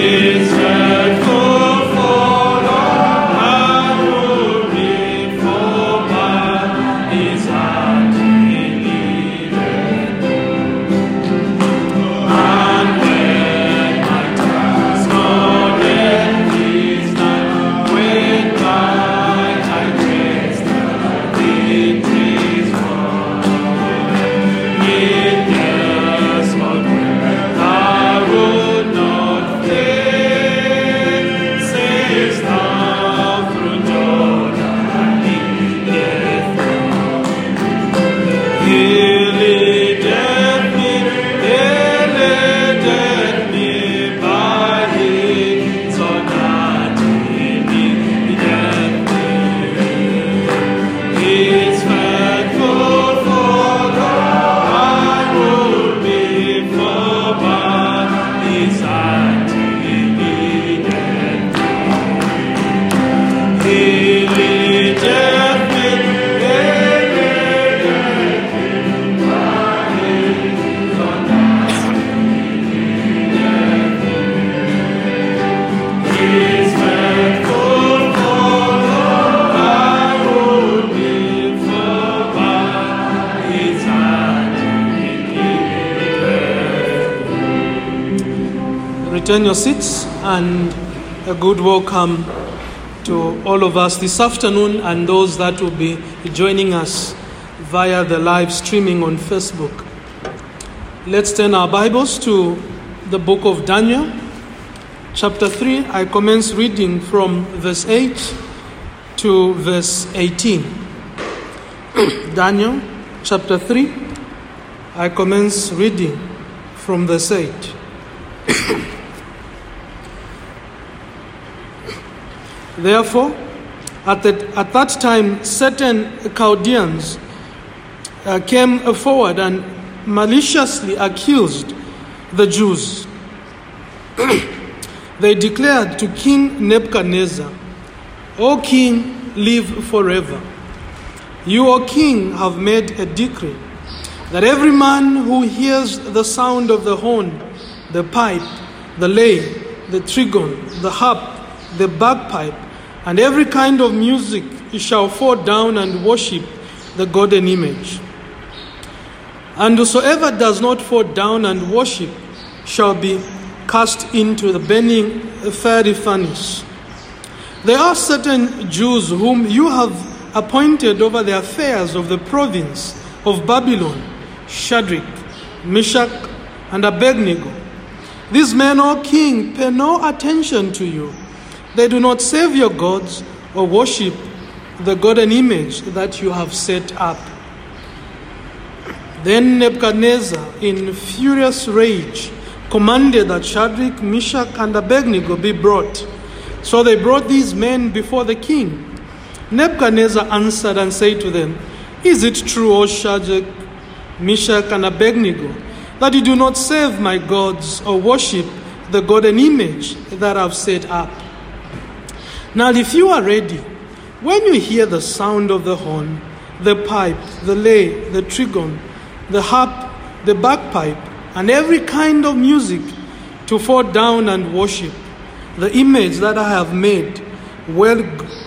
Return your seats, and a good welcome to all of us this afternoon and those that will be joining us via the live streaming on Facebook. Let's turn our Bibles to the book of Daniel, chapter 3. I commence reading from verse 8 to verse 18. Daniel, chapter 3. I commence reading from verse 8. Therefore, at that time, certain Chaldeans came forward and maliciously accused the Jews. They declared to King Nebuchadnezzar, "O king, live forever. You, O king, have made a decree that every man who hears the sound of the horn, the pipe, the lay, the trigon, the harp, the bagpipe, and every kind of music shall fall down and worship the golden image. And whosoever does not fall down and worship shall be cast into the burning fiery furnace. There are certain Jews whom you have appointed over the affairs of the province of Babylon, Shadrach, Meshach, and Abednego. These men, O king, pay no attention to you. They do not serve your gods or worship the golden image that you have set up." Then Nebuchadnezzar, in furious rage, commanded that Shadrach, Meshach, and Abednego be brought. So they brought these men before the king. Nebuchadnezzar answered and said to them, "Is it true, O Shadrach, Meshach, and Abednego, that you do not serve my gods or worship the golden image that I have set up? Now if you are ready, when you hear the sound of the horn, the pipe, the lay, the trigon, the harp, the bagpipe, and every kind of music, to fall down and worship the image that I have made, well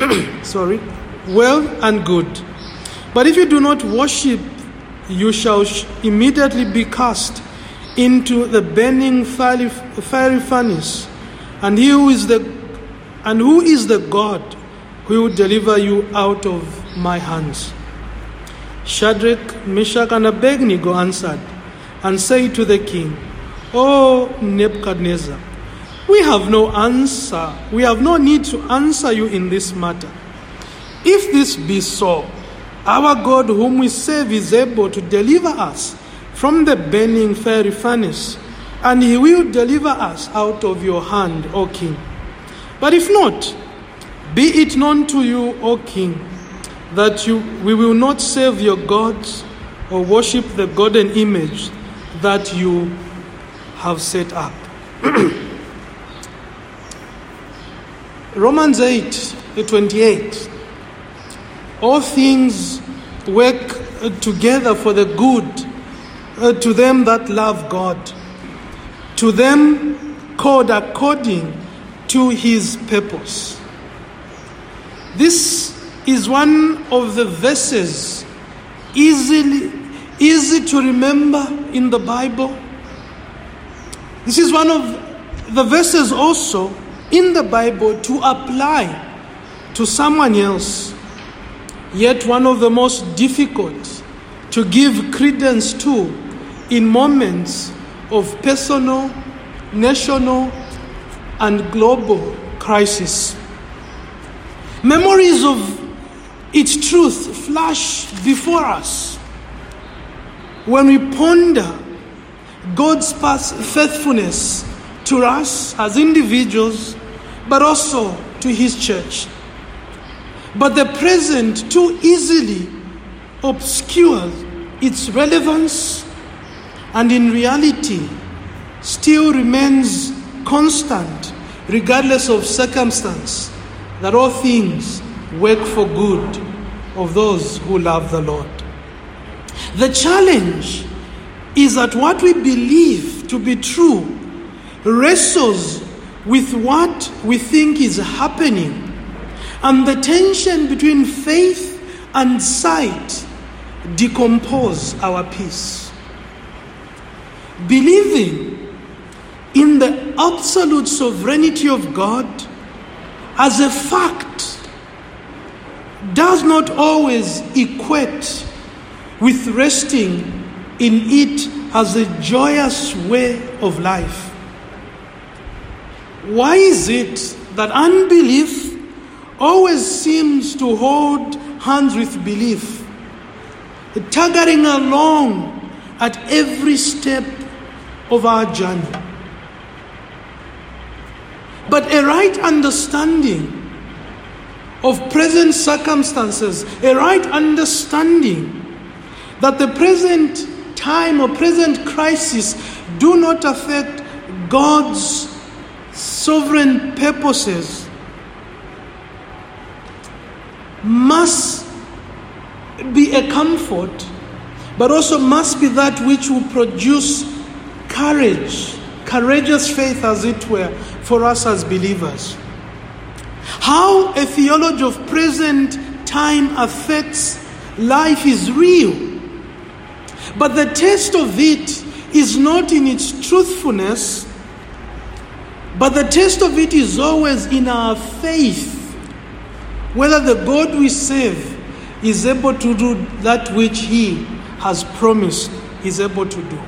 and good. But if you do not worship, you shall immediately be cast into the burning fiery furnace. And who is the God who will deliver you out of my hands?" Shadrach, Meshach, and Abednego answered and said to the king, "O Nebuchadnezzar, we have no need to answer you in this matter. If this be so, our God whom we serve is able to deliver us from the burning fiery furnace, and he will deliver us out of your hand, O king. But if not, be it known to you, O king, that we will not serve your gods or worship the golden image that you have set up." Romans 8:28. All things work together for the good to them that love God, to them called according to his purpose. This is one of the verses easy to remember in the Bible. This is one of the verses also in the Bible to apply to someone else, yet one of the most difficult to give credence to in moments of personal, national, and global crisis. Memories of its truth flash before us when we ponder God's past faithfulness to us as individuals, but also to his church. But the present too easily obscures its relevance, and in reality still remains constant regardless of circumstance, that all things work for good of those who love the Lord. The challenge is that what we believe to be true wrestles with what we think is happening, and the tension between faith and sight decompose our peace. Believing in the absolute sovereignty of God as a fact does not always equate with resting in it as a joyous way of life. Why is it that unbelief always seems to hold hands with belief, tagging along at every step of our journey? But a right understanding of present circumstances, a right understanding that the present time or present crisis do not affect God's sovereign purposes, must be a comfort, but also must be that which will produce courageous faith, as it were, for us as believers. How a theology of present time affects life is real, but the test of it is not in its truthfulness, but the test of it is always in our faith, whether the God we serve is able to do that which he has promised he's able to do.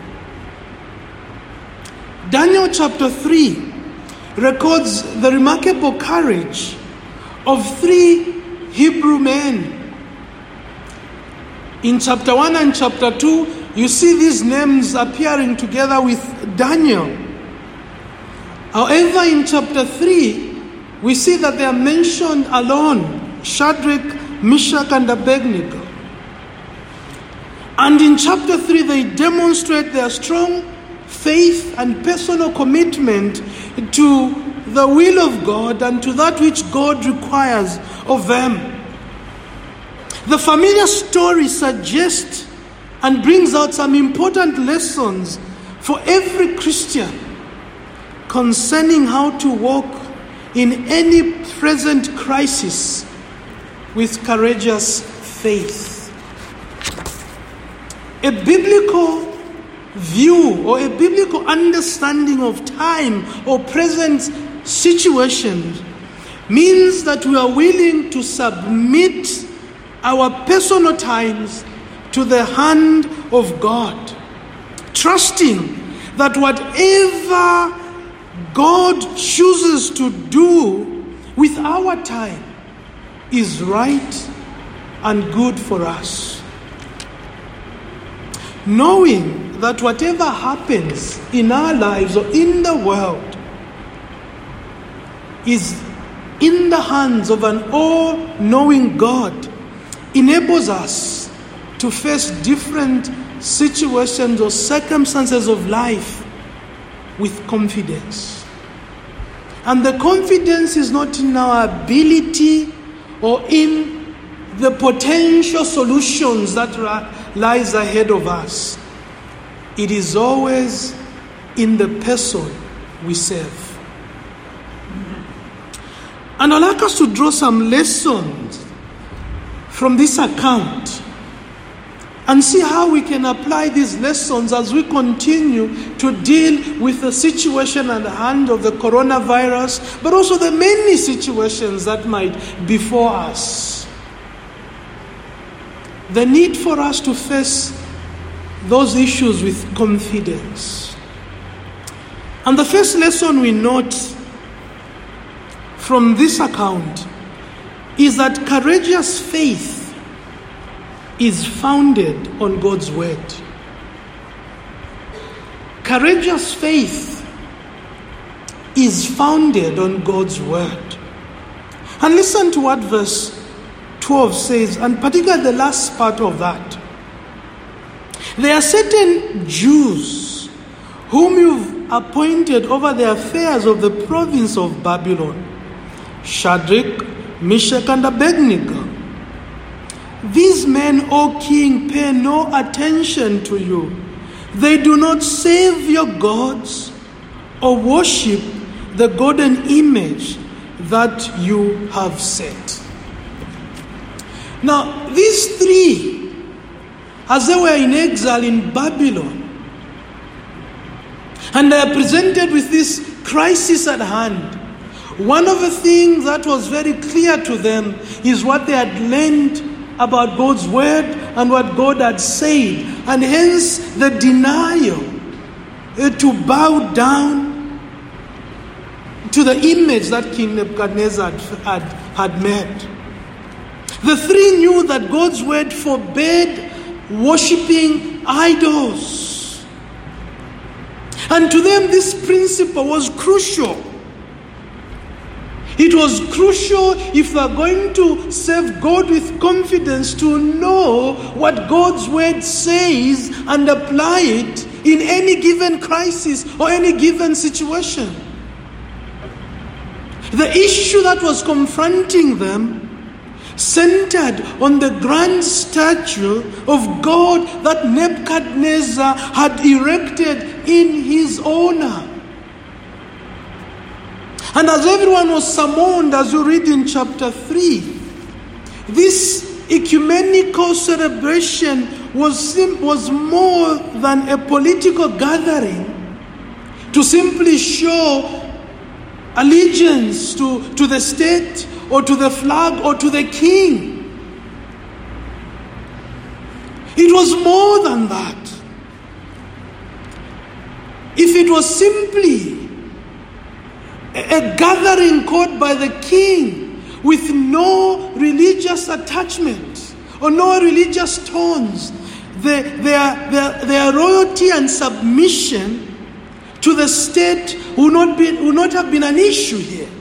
Daniel chapter 3 records the remarkable courage of 3 Hebrew men. In chapter 1 and chapter 2, you see these names appearing together with Daniel. However, in chapter 3, we see that they are mentioned alone: Shadrach, Meshach, and Abednego. And in chapter 3, they demonstrate their strong faith and personal commitment to the will of God and to that which God requires of them. The familiar story suggests and brings out some important lessons for every Christian concerning how to walk in any present crisis with courageous faith. A biblical view or a biblical understanding of time or present situations means that we are willing to submit our personal times to the hand of God, trusting that whatever God chooses to do with our time is right and good for us. Knowing that whatever happens in our lives or in the world is in the hands of an all-knowing God enables us to face different situations or circumstances of life with confidence. And the confidence is not in our ability or in the potential solutions that lies ahead of us. It is always in the person we serve. And I'd like us to draw some lessons from this account and see how we can apply these lessons as we continue to deal with the situation at hand of the coronavirus, but also the many situations that might befall us. The need for us to face those issues with confidence. And the first lesson we note from this account is that courageous faith is founded on God's word. Courageous faith is founded on God's word. And listen to what verse 12 says, and particularly the last part of that. There are certain Jews whom you've appointed over the affairs of the province of Babylon, Shadrach, Meshach, and Abednego. These men, O king, pay no attention to you. They do not serve your gods or worship the golden image that you have set. Now, these three, as they were in exile in Babylon, and they are presented with this crisis at hand, one of the things that was very clear to them is what they had learned about God's word and what God had said, and hence the denial to bow down to the image that King Nebuchadnezzar had made. The three knew that God's word forbade worshipping idols. And to them, this principle was crucial. It was crucial if they are going to serve God with confidence to know what God's word says and apply it in any given crisis or any given situation. The issue that was confronting them centered on the grand statue of God that Nebuchadnezzar had erected in his honor. And as everyone was summoned, as you read in chapter 3, this ecumenical celebration was more than a political gathering to simply show allegiance to the state or to the flag or to the king. It was more than that. If it was simply a gathering called by the king with no religious attachment or no religious tones, their royalty and submission to the state would not have been an issue here.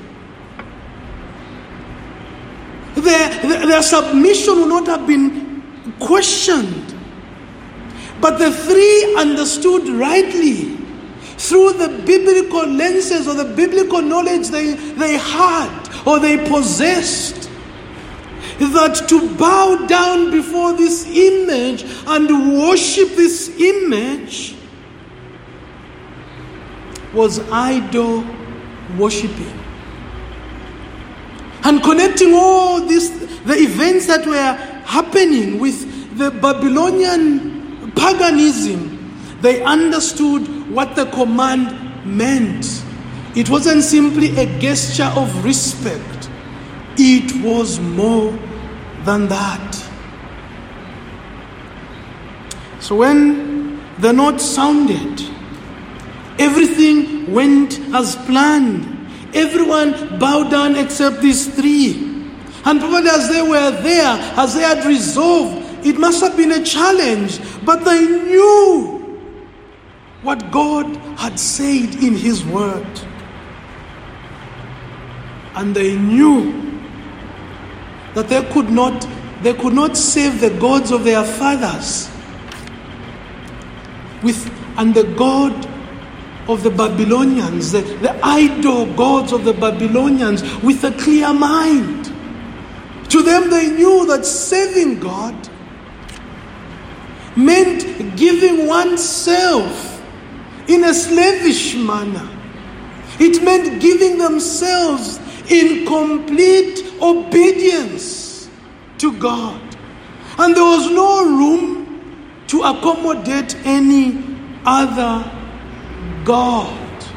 Their submission would not have been questioned. But the three understood rightly through the biblical lenses or the biblical knowledge they had or they possessed, that to bow down before this image and worship this image was idol worshiping. And connecting all this, the events that were happening with the Babylonian paganism, they understood what the command meant. It wasn't simply a gesture of respect. It was more than that. So when the note sounded, everything went as planned. Everyone bowed down except these three. And probably as they were there, as they had resolved, it must have been a challenge. But they knew what God had said in His word. And they knew that they could not save the gods of their fathers and the God of the Babylonians, the idol gods of the Babylonians, with a clear mind. To them, they knew that serving God meant giving oneself in a slavish manner, It meant giving themselves in complete obedience to God. And there was no room to accommodate any other God.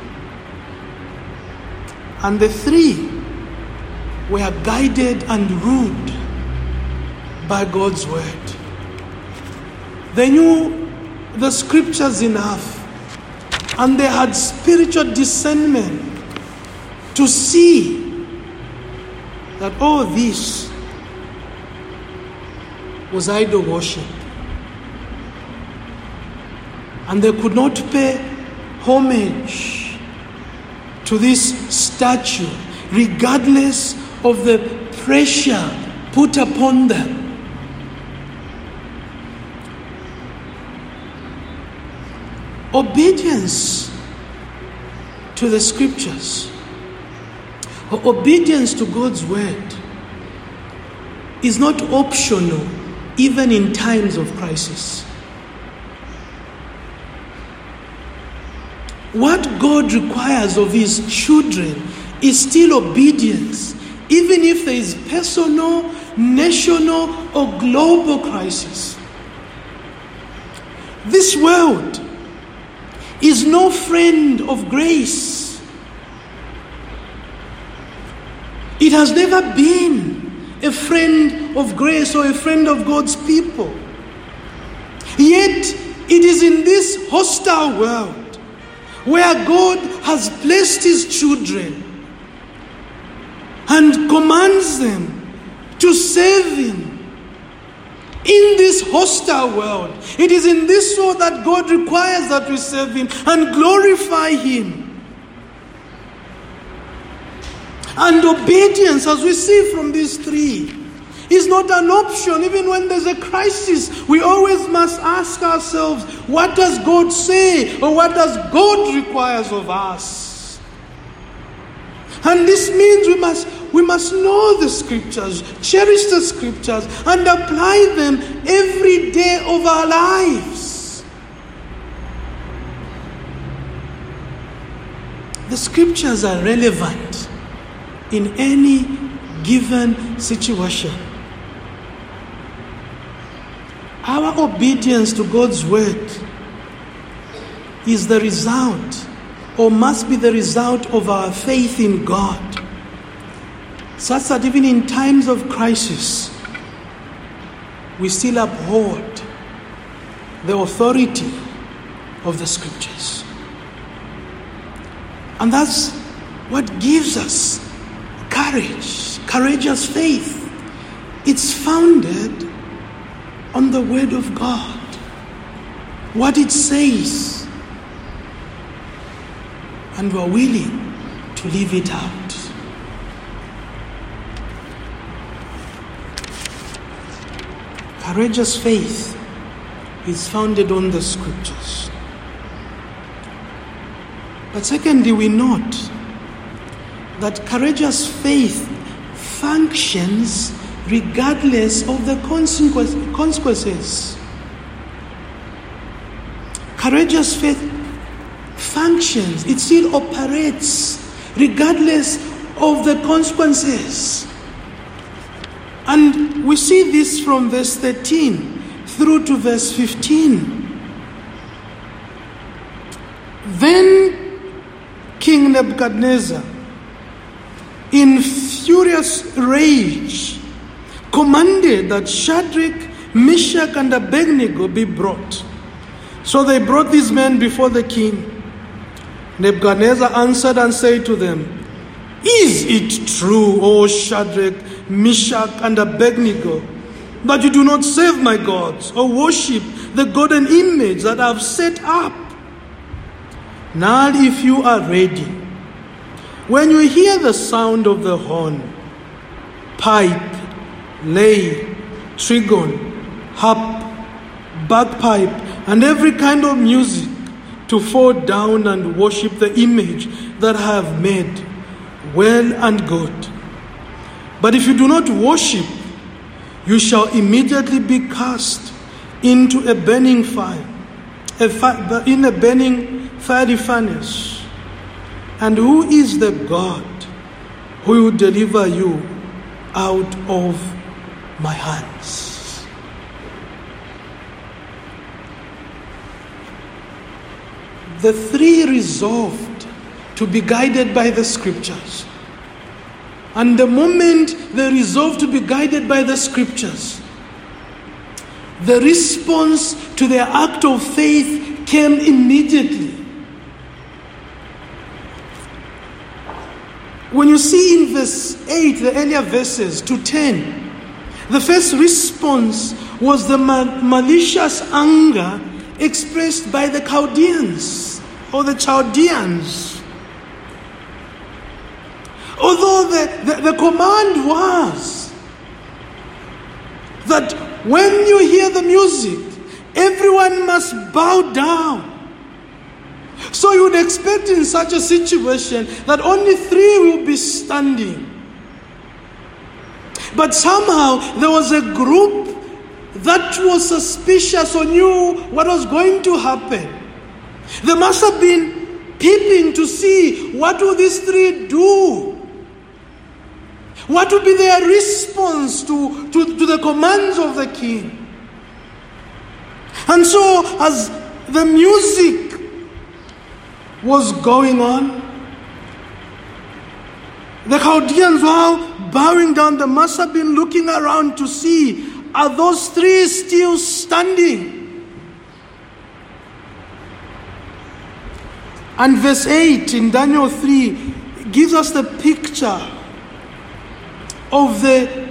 And the three were guided and ruled by God's word. They knew the scriptures enough, and they had spiritual discernment to see that all this was idol worship. And they could not pay homage to this statue, regardless of the pressure put upon them. Obedience to the scriptures, or obedience to God's word, is not optional even in times of crisis. What God requires of his children is still obedience, even if there is personal, national, or global crisis. This world is no friend of grace. It has never been a friend of grace or a friend of God's people. Yet, it is in this hostile world where God has placed his children and commands them to serve him. In this hostile world, it is in this world that God requires that we serve him and glorify him. And obedience, as we see from these three, is not an option. Even when there's a crisis, we always must ask ourselves, what does God say, or what does God requires of us? And this means we must know the scriptures, cherish the scriptures, and apply them every day of our lives. The scriptures are relevant in any given situation. Our obedience to God's word is the result, or must be the result, of our faith in God, such that even in times of crisis, we still uphold the authority of the scriptures. And that's what gives us courageous faith. It's founded on the word of God, what it says, and we're willing to live it out. Courageous faith is founded on the scriptures. But secondly, we note that courageous faith functions regardless of the consequences. Courageous faith functions, it still operates regardless of the consequences. And we see this from verse 13 through to verse 15. Then King Nebuchadnezzar, in furious rage, commanded that Shadrach, Meshach, and Abednego be brought. So they brought these men before the king. Nebuchadnezzar answered and said to them, "Is it true, O Shadrach, Meshach, and Abednego, that you do not serve my gods or worship the golden image that I have set up? Now if you are ready, when you hear the sound of the horn, pipe, lay, trigon, harp, bagpipe, and every kind of music, to fall down and worship the image that I have made, well and good. But if you do not worship, you shall immediately be cast into a burning fire, in a burning fiery furnace. And who is the God who will deliver you out of my hands? The three resolved to be guided by the scriptures. And the moment they resolved to be guided by the scriptures, the response to their act of faith came immediately. When you see in verse 8, the earlier verses to 10, the first response was the malicious anger expressed by the Chaldeans or the Chaldeans. Although the command was that when you hear the music, everyone must bow down. So you would expect in such a situation that only three will be standing. But somehow there was a group that was suspicious or knew what was going to happen. They must have been peeping to see what will these three do. What would be their response to the commands of the king? And so as the music was going on, the Chaldeans were bowing down. They must have been looking around to see, are those three still standing? And verse 8 in Daniel 3 gives us the picture of the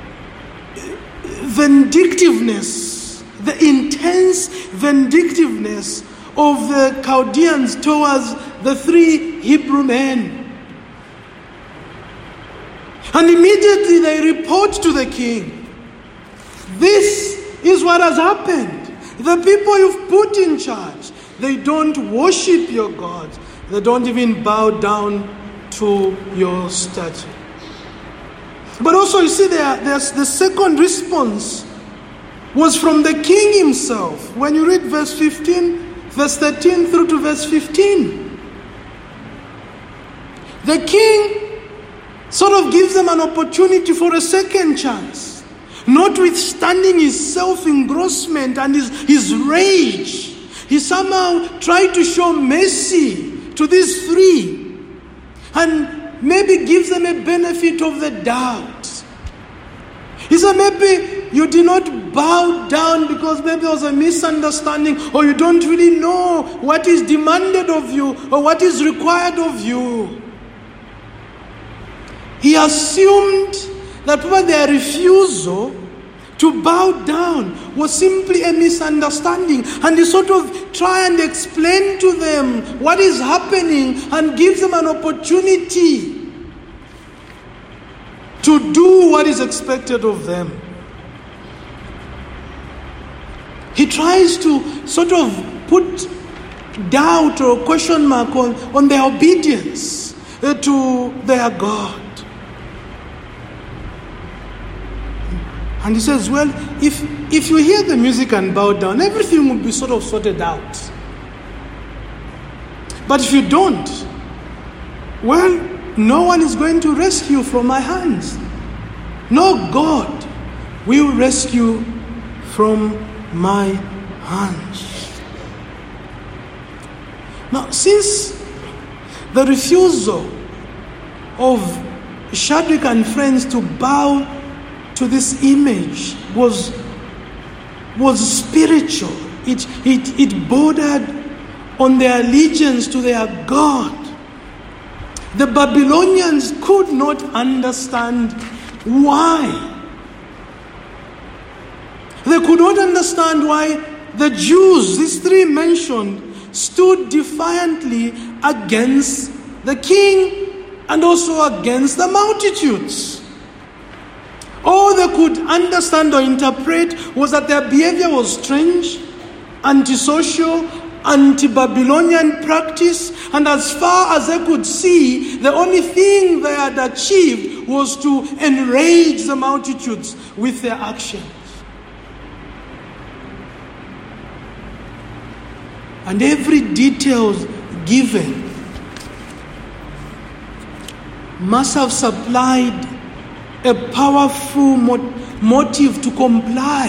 vindictiveness, the intense vindictiveness of the Chaldeans towards the three Hebrew men. And immediately they report to the king, this is what has happened. The people you've put in charge, they don't worship your God. They don't even bow down to your statue. But also you see there's the second response was from the king himself. When you read verse 13 through to verse 15. The king sort of gives them an opportunity for a second chance. Notwithstanding his self-engrossment and his rage, he somehow tried to show mercy to these three and maybe gives them a benefit of the doubt. He said, maybe you did not bow down because maybe there was a misunderstanding, or you don't really know what is demanded of you or what is required of you. He assumed that their refusal to bow down was simply a misunderstanding, and he sort of try and explain to them what is happening and gives them an opportunity to do what is expected of them. He tries to sort of put doubt or question mark on their obedience to their God. And he says, well, if you hear the music and bow down, everything will be sort of sorted out. But if you don't, well, no one is going to rescue you from my hands. No God will rescue from my hands. Now, since the refusal of Shadrach and friends to bow to this image was spiritual, it bordered on their allegiance to their God. The Babylonians could not understand why. They could not understand why the Jews, these three mentioned, stood defiantly against the king and also against the multitudes. All they could understand or interpret was that their behavior was strange, antisocial, anti-Babylonian practice, and as far as they could see, the only thing they had achieved was to enrage the multitudes with their actions. And every detail given must have supplied a powerful motive to comply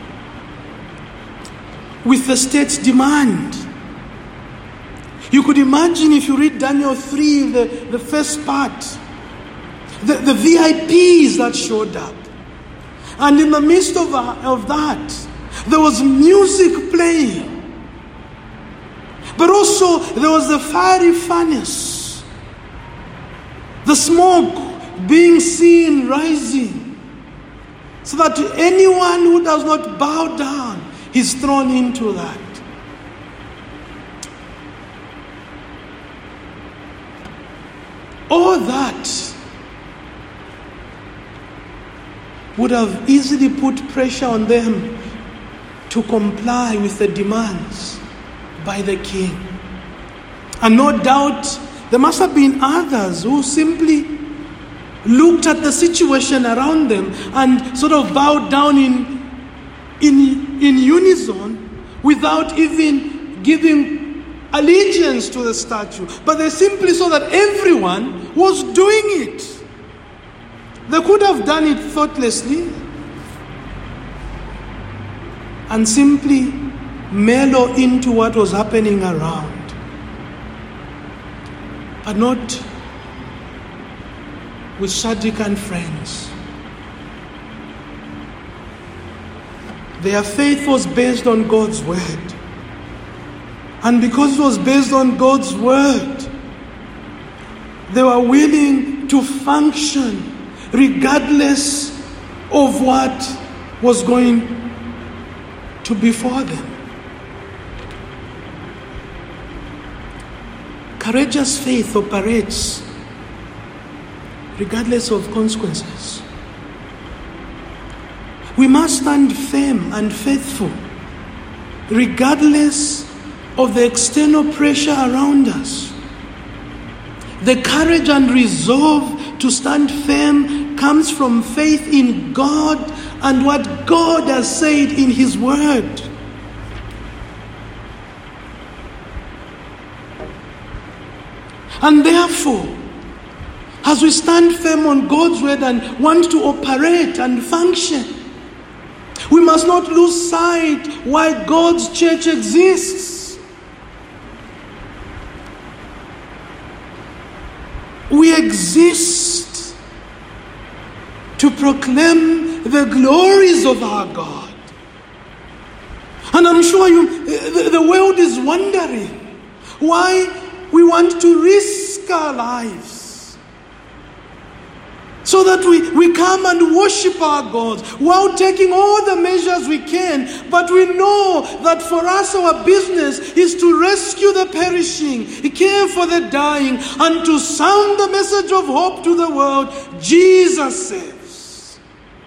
with the state's demand. You could imagine, if you read Daniel 3, the first part, the VIPs that showed up. And in the midst of that, there was music playing. But also, there was the fiery furnace. The smoke being seen rising. So that anyone who does not bow down is thrown into that. All that would have easily put pressure on them to comply with the demands by the king. And no doubt there must have been others who simply looked at the situation around them and sort of bowed down in unison without even giving allegiance to the statue. But they simply saw that everyone was doing it. They could have done it thoughtlessly and simply mellow into what was happening around. But not with Shadrach and friends. Their faith was based on God's word. And because it was based on God's word, they were willing to function regardless of what was going to befall them. Courageous faith operates regardless of consequences. We must stand firm and faithful regardless of the external pressure around us. The courage and resolve to stand firm comes from faith in God and what God has said in His Word. And therefore, as we stand firm on God's Word and want to operate and function, we must not lose sight why God's church exists. We exist to proclaim the glories of our God. And I'm sure the world is wondering why we want to risk our lives so that we come and worship our God while taking all the measures we can. But we know that for us, our business is to rescue the perishing, care for the dying, and to sound the message of hope to the world. Jesus saves.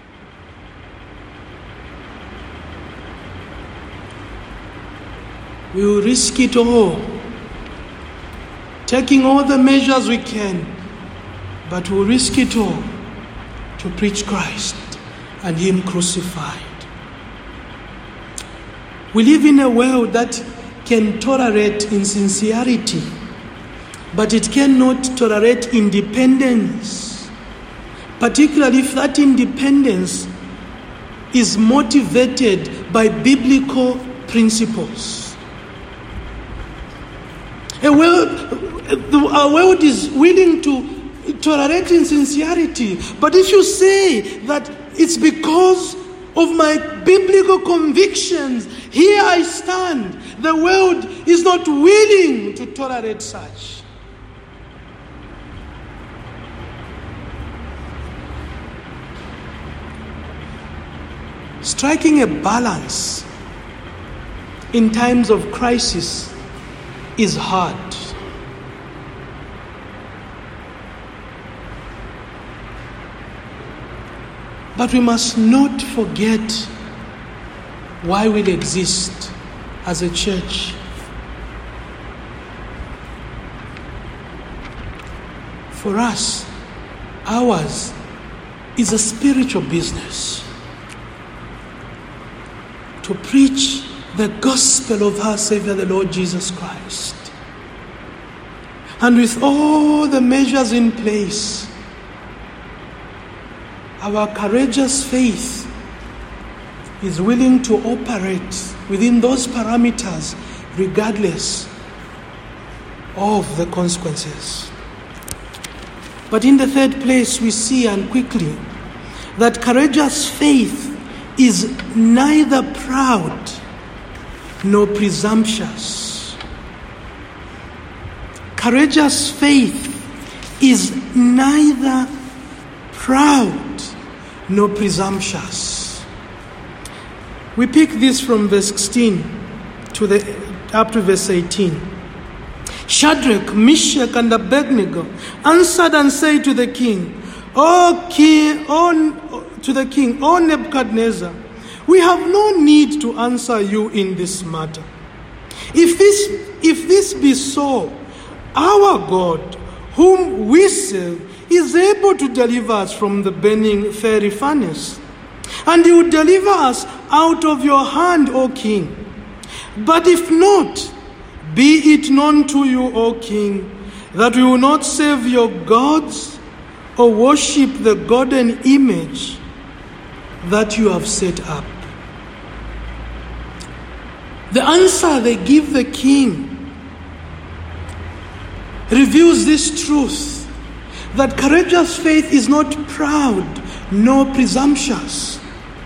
We will risk it all, taking all the measures we can, but we'll risk it all to preach Christ and Him crucified. We live in a world that can tolerate insincerity, but it cannot tolerate independence, particularly if that independence is motivated by biblical principles. Our world is willing to tolerate insincerity, but if you say that it's because of my biblical convictions, here I stand, the world is not willing to tolerate such. Striking a balance in times of crisis is hard. But we must not forget why we exist as a church. For us, ours is a spiritual business. To preach the gospel of our Savior, the Lord Jesus Christ. And with all the measures in place, our courageous faith is willing to operate within those parameters regardless of the consequences. But in the third place, we see, and quickly, that courageous faith is neither proud nor presumptuous. Courageous faith is neither proud nor presumptuous. We pick this from verse 16 up to verse 18. Shadrach, Meshach, and Abednego answered and said to the king, O Nebuchadnezzar, we have no need to answer you in this matter. If this be so, our God, whom we serve, is able to deliver us from the burning fiery furnace, and he will deliver us out of your hand, O king. But if not, be it known to you, O king, that we will not serve your gods or worship the golden image that you have set up. The answer they give the king reveals this truth, that courageous faith is not proud nor presumptuous.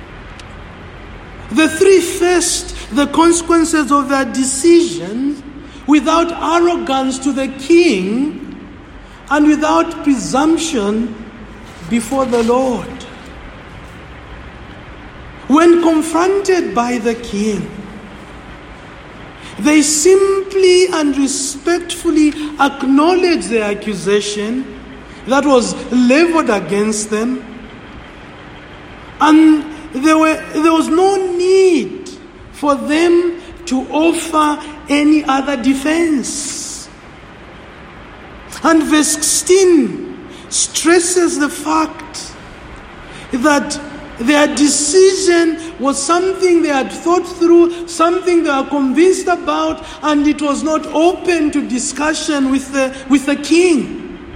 The three faced the consequences of their decisions without arrogance to the king and without presumption before the Lord. When confronted by the king, they simply and respectfully acknowledged the accusation that was leveled against them, and there was no need for them to offer any other defense. And verse 16 stresses the fact that their decision was something they had thought through, something they were convinced about, and it was not open to discussion with the king.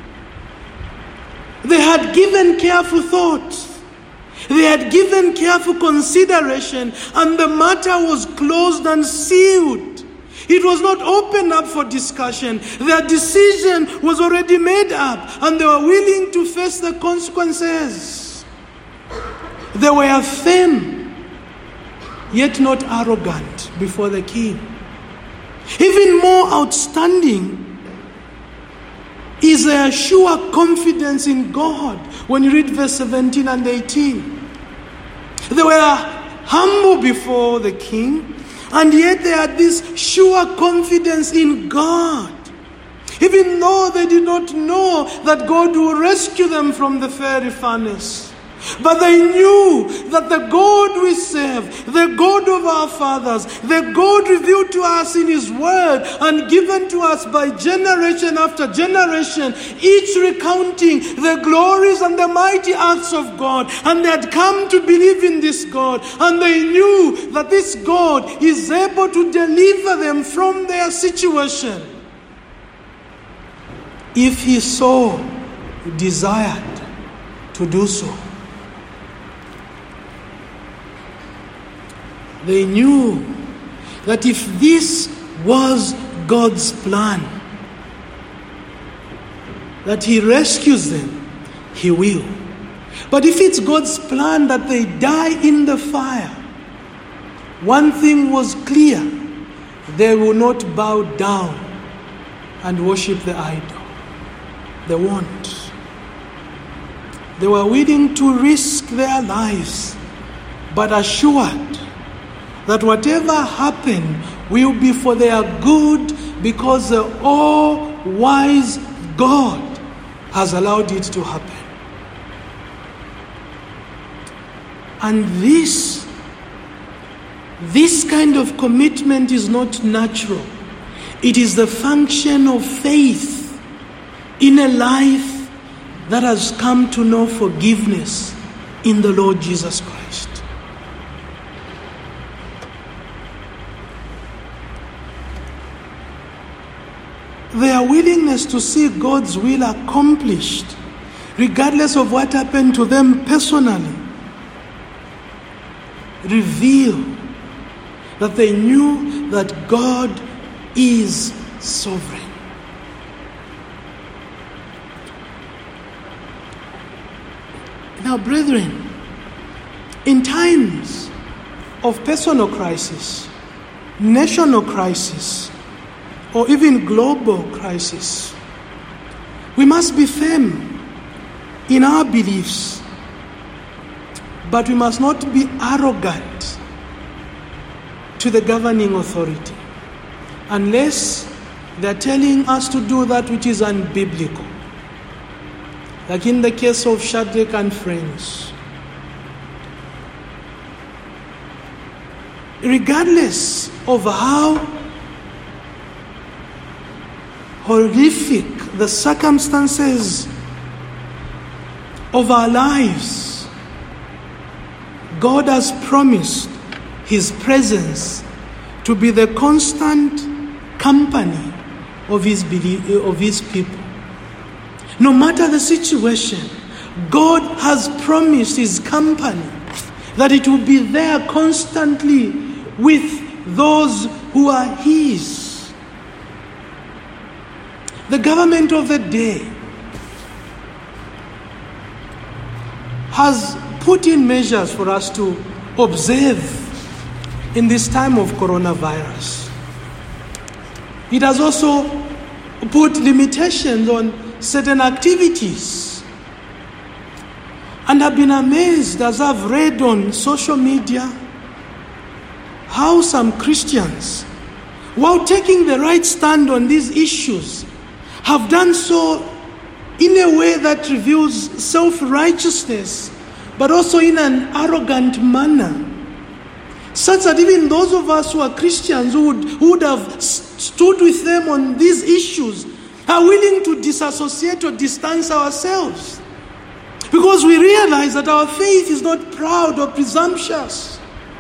They had given careful thought. They had given careful consideration, and the matter was closed and sealed. It was not opened up for discussion. Their decision was already made up, and they were willing to face the consequences. They were firm, yet not arrogant before the king. Even more outstanding is their sure confidence in God. When you read verse 17 and 18, they were humble before the king, and yet they had this sure confidence in God. Even though they did not know that God will rescue them from the fiery furnace. But they knew that the God we serve, the God of our fathers, the God revealed to us in His Word and given to us by generation after generation, each recounting the glories and the mighty acts of God. And they had come to believe in this God. And they knew that this God is able to deliver them from their situation, if He so desired to do so. They knew that if this was God's plan, that He rescues them, He will. But if it's God's plan that they die in the fire, one thing was clear: they will not bow down and worship the idol. They won't. They were willing to risk their lives, but assured that whatever happened will be for their good, because the all-wise God has allowed it to happen. And this kind of commitment is not natural. It is the function of faith in a life that has come to know forgiveness in the Lord Jesus Christ. Their willingness to see God's will accomplished regardless of what happened to them personally, reveal that they knew that God is sovereign. Now, brethren, in times of personal crisis, national crisis, or even global crisis, we must be firm in our beliefs, but we must not be arrogant to the governing authority unless they're telling us to do that which is unbiblical. Like in the case of Shadrach and friends. Regardless of how horrific the circumstances of our lives, God has promised His presence to be the constant company of His people. No matter the situation, God has promised His company, that it will be there constantly with those who are His. The government of the day has put in measures for us to observe in this time of coronavirus. It has also put limitations on certain activities. And I've been amazed as I've read on social media how some Christians, while taking the right stand on these issues, have done so in a way that reveals self-righteousness, but also in an arrogant manner, such that even those of us who are Christians who would have stood with them on these issues are willing to disassociate or distance ourselves, because we realize that our faith is not proud or presumptuous.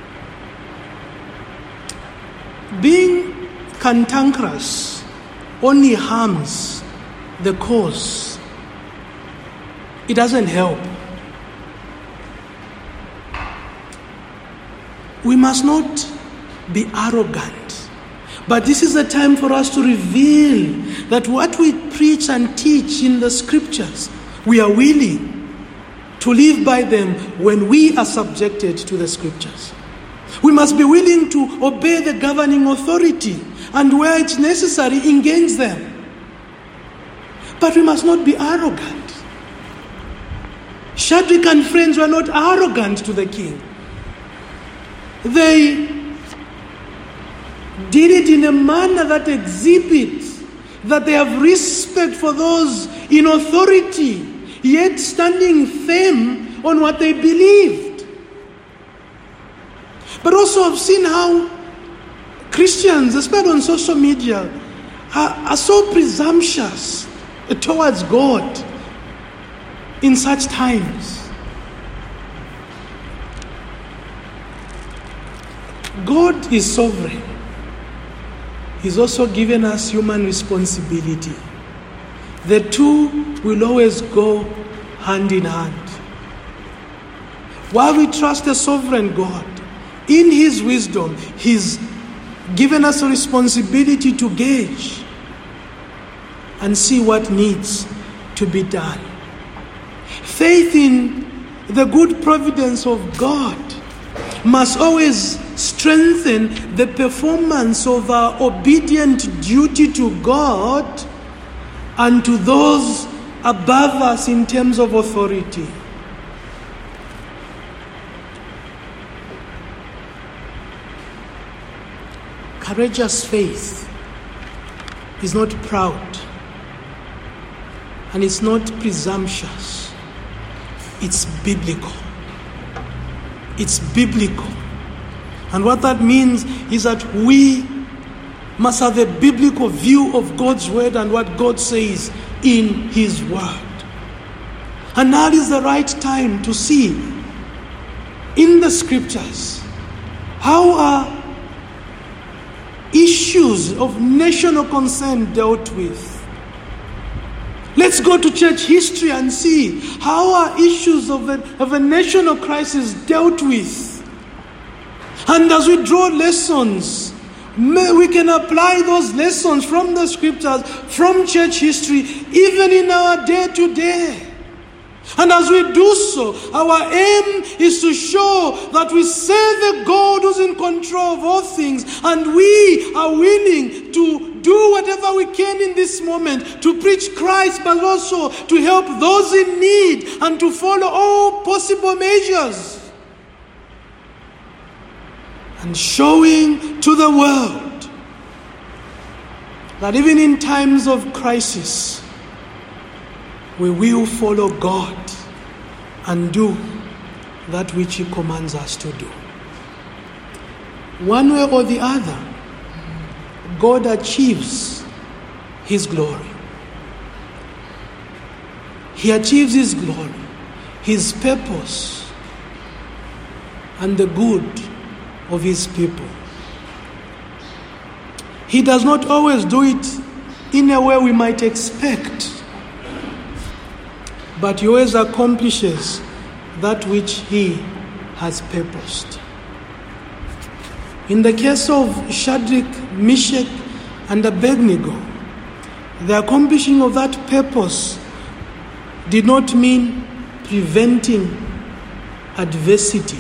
Being cantankerous only harms the cause. It doesn't help. We must not be arrogant, but this is the time for us to reveal that what we preach and teach in the scriptures, we are willing to live by them when we are subjected to the scriptures. We must be willing to obey the governing authority and where it's necessary, engage them. But we must not be arrogant. Shadrach and friends were not arrogant to the king. They did it in a manner that exhibits that they have respect for those in authority, yet standing firm on what they believed. But also I've seen how Christians, especially on social media, are so presumptuous towards God in such times. God is sovereign. He's also given us human responsibility. The two will always go hand in hand. While we trust the sovereign God, in His wisdom, He's given us a responsibility to gauge and see what needs to be done. Faith in the good providence of God must always strengthen the performance of our obedient duty to God and to those above us in terms of authority. Courageous faith is not proud and it's not presumptuous. It's biblical. It's biblical. And what that means is that we must have a biblical view of God's word and what God says in His word. And now is the right time to see in the scriptures how are issues of national concern dealt with. Let's go to church history and see how are issues of a national crisis dealt with. And as we draw lessons, we can apply those lessons from the scriptures, from church history, even in our day-to-day. And as we do so, our aim is to show that we serve a God who's in control of all things, and we are willing to do whatever we can in this moment to preach Christ, but also to help those in need and to follow all possible measures. And showing to the world that even in times of crisis, we will follow God and do that which He commands us to do. One way or the other, God achieves His glory. He achieves His glory, His purpose, and the good of His people. He does not always do it in a way we might expect, but He always accomplishes that which He has purposed. In the case of Shadrach, Meshach, and Abednego, the accomplishing of that purpose did not mean preventing adversity.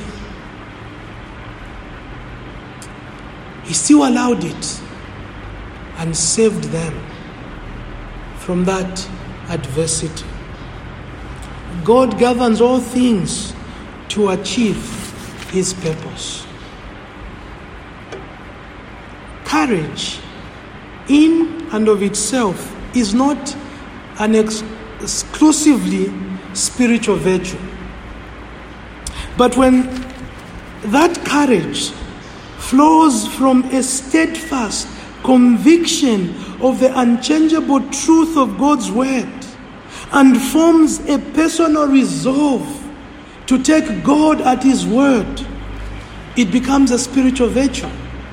He still allowed it and saved them from that adversity. God governs all things to achieve His purpose. Courage, in and of itself, is not an exclusively spiritual virtue. But when that courage flows from a steadfast conviction of the unchangeable truth of God's word and forms a personal resolve to take God at His word, it becomes a spiritual virtue.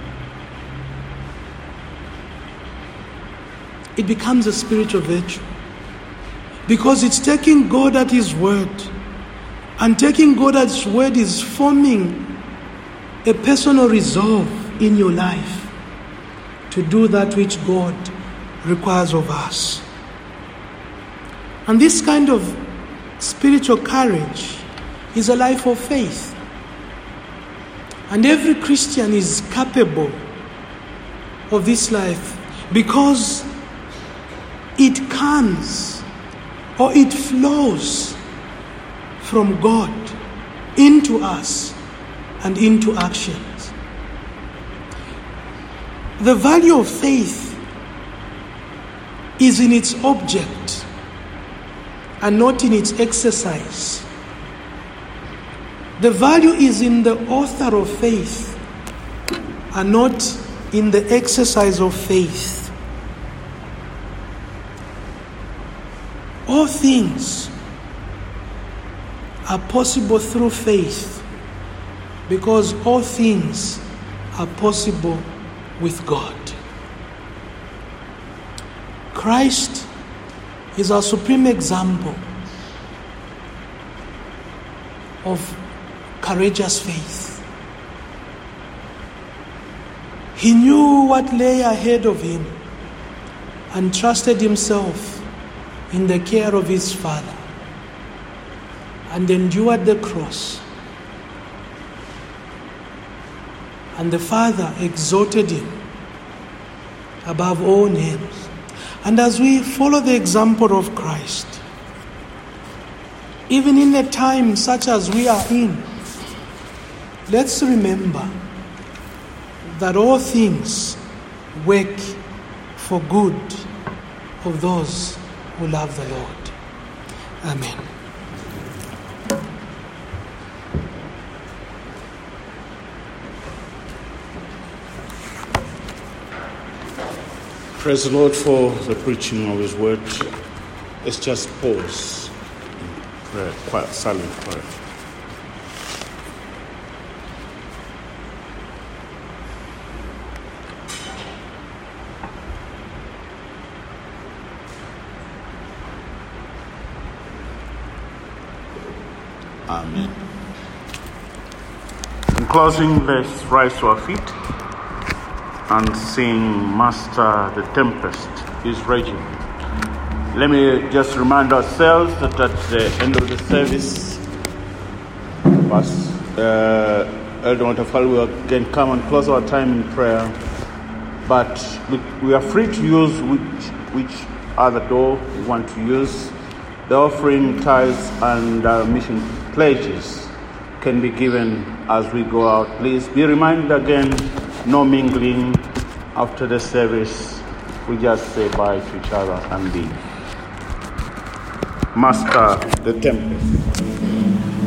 It becomes a spiritual virtue because it's taking God at His word, and taking God at His word is forming a personal resolve in your life to do that which God requires of us. And this kind of spiritual courage is a life of faith. And every Christian is capable of this life because it comes or it flows from God into us and into actions. The value of faith is in its object and not in its exercise. The value is in the author of faith and not in the exercise of faith. All things are possible through faith because all things are possible with God. Christ is our supreme example of courageous faith. He knew what lay ahead of him and trusted himself in the care of his Father and endured the cross. And the Father exalted him above all names. And as we follow the example of Christ, even in a time such as we are in, let's remember that all things work for good of those who love the Lord. Amen. Praise the Lord for the preaching of His word. Let's just pause in prayer, quiet, silent prayer. Amen. In closing, let's rise to our feet and sing Master, the Tempest is Raging. Let me just remind ourselves that at the end of the service, Elder Watafal will again come and close our time in prayer. But we are free to use which other door we want to use. The offering, tithes, and mission pledges can be given as we go out. Please be reminded again, no mingling after the service. We just say bye to each other and leave. Master, the Tempest.